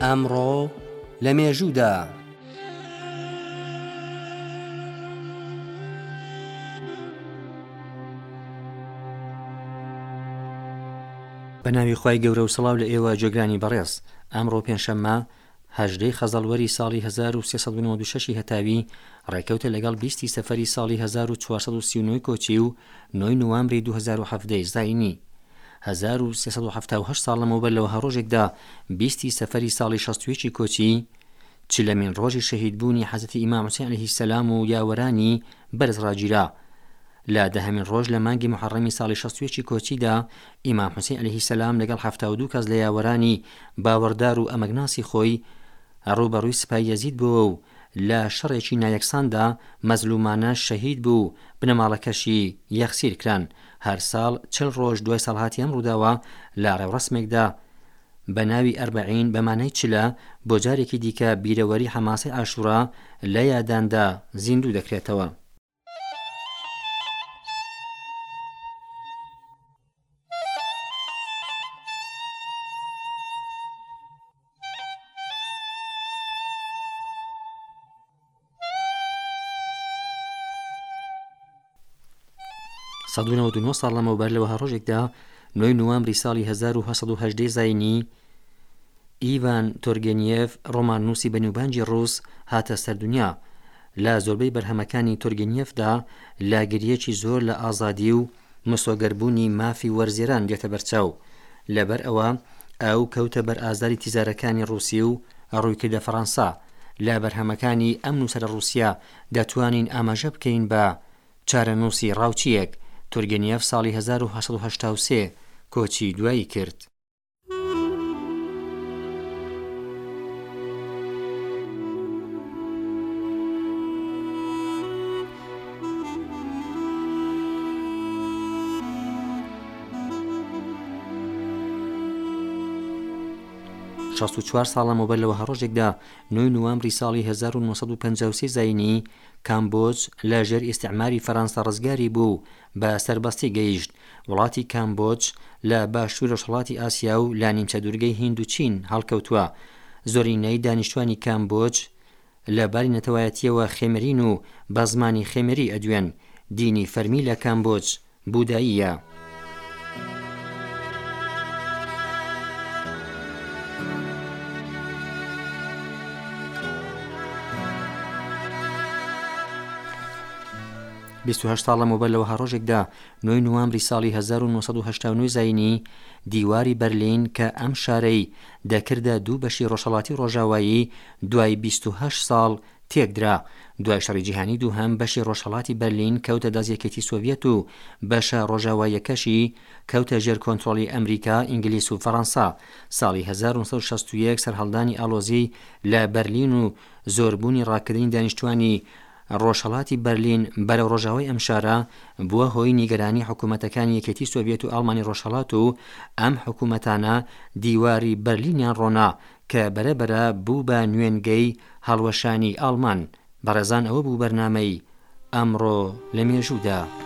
ئەمڕۆ لە مێژوودا بەناوی خوای گەورە و سڵاو لە ئێوە جێگرانی بەڕێز. ئەمڕۆ پێنجشەممە 18 خەزەڵوەری ساڵی 1396 هەتاوی ڕێکەوتە لەگەڵ 20 سەفەری ساڵی 1439 کۆچی و 9 نوامبری 2017 زاینی. 1378 ساڵ لەمەوبەر لەوە هەڕۆژێکدا 20 سەفەری ساڵی 61 کۆچی چلەمین ڕۆژی شەهیدبوونی حەزرەتی ئیمام حوسێن عەلەیهی سەلام و یاوەرانی بەرز ڕاگیرا. لە دەهەمین ڕۆژ لە مانگی محەڕەمی ساڵی 61 کۆچیدا ئیمام حوسێن عەلەیهی سەلام لەگەڵ 72 کەس لە یاوەرانی باوەڕدار و ئەمەگناسی خۆی ڕوبەڕووی سوپای یەزید بووە و لە شەڕێکی نایەکساندا مەزلومانە شەهید بوو، بنەماڵەکەشی یەخسیر کران. هەر ساڵ 40 ڕۆژ دوای ساڵهاتی ئەم ڕووداوە لە ڕێوڕسمێکدا بە ناوی ئەربەعین بەمانای چلە بۆ جارێکی دیکە بیرەوەری حەماسەی عاشوڕا لە یاداندا زیندوو دەکرێتەوە. سەد و 99 ساڵ لەمەوبەر لەوە هەڕۆژێکدا 9 نوامبری ساڵی 1918 زاینی ئیڤان تۆرگێنیێف ڕۆماننووسی بەنێوبانگی ڕووس هاتە سەردونیا. لە زۆربەی بەرهەمەکانی تۆرگێنیێفدا لاگریەکی زۆر لە ئازادی و مسۆگەربوونی مافی وەرزێران دێتە بەرچاو. لەبەر ئەوە ئەو کەوتە بەر ئازاری تیزارەکانی ڕووسی و ڕوویکردە فەڕەنسا. لە بەرهەمەکانی ئەم نووسەرە ڕووسیا دەتوانین ئاماژە بکەین بە چارەنووسی ڕاوچیەک. تۆرگێنیێف ساڵی 1983 کۆچی دوایی کرد. شەست و چوار ساڵ لەمەوبەر لەوە هەڕۆژێکدا 9 نوامبری ساڵی 1953 زاینی کامبۆج لە ژێر ئیستیعماری فەرەنسا ڕزگاری بوو بە سەربەستی گەیشت. وڵاتی کامبۆج لە باشووری ڕۆژهەڵاتی ئاسیا و لا نیمچە دوورگەی هیند و چین هەڵکەوتووە. زۆرینەی دانیشتوانی کامبۆج لە باری نەتەوایەتیەوە خێمەرین و بە زمانی خێمەری ئەدوێن. دینی فەرمی لە کامبۆج بوداییە. 28 ساڵ لەمەوبەر لەوە هەڕۆژێکدا 9 نوامبری ساڵی 1989 زاینی دیواری بەرلین کە ئەم شارەی دەکردە دوو بەشی ڕۆژهەڵاتی ڕۆژاوایی دوای 28 ساڵ تێکدرا. دوای شەڕی جیهانی دووهەم بەشی ڕۆژهەڵاتی بەرلین کەوتە دەستیەکێتی سۆڤیەت و بەشە ڕۆژاواییەکەشی کەوتە ژێر کۆنتڕۆڵی ئەمریکا، ئینگلیس و فەڕەنسا. ساڵی 1961 سەرهەڵدانی ئالۆزی لە بەرلین و زۆربوونی ڕاکردنی دانیشتوانی ڕۆژهەڵاتی بەرلین بەرەو ڕۆژاوای ئەم شارە بووە هۆی نیگەرانی حکوومەتەکانی یەکێتی سۆڤیەت و ئەڵمانی ڕۆژهەڵات و ئەم حکوومەتانە دیواری بەرلینیان ڕۆنا کە بەرەبەرە بوو بە نوێنگەی هەڵوەشانی ئاڵمان. بەڕێزان ئەوە بوو بەرنامەی ئەمڕۆ لە مێژوودا.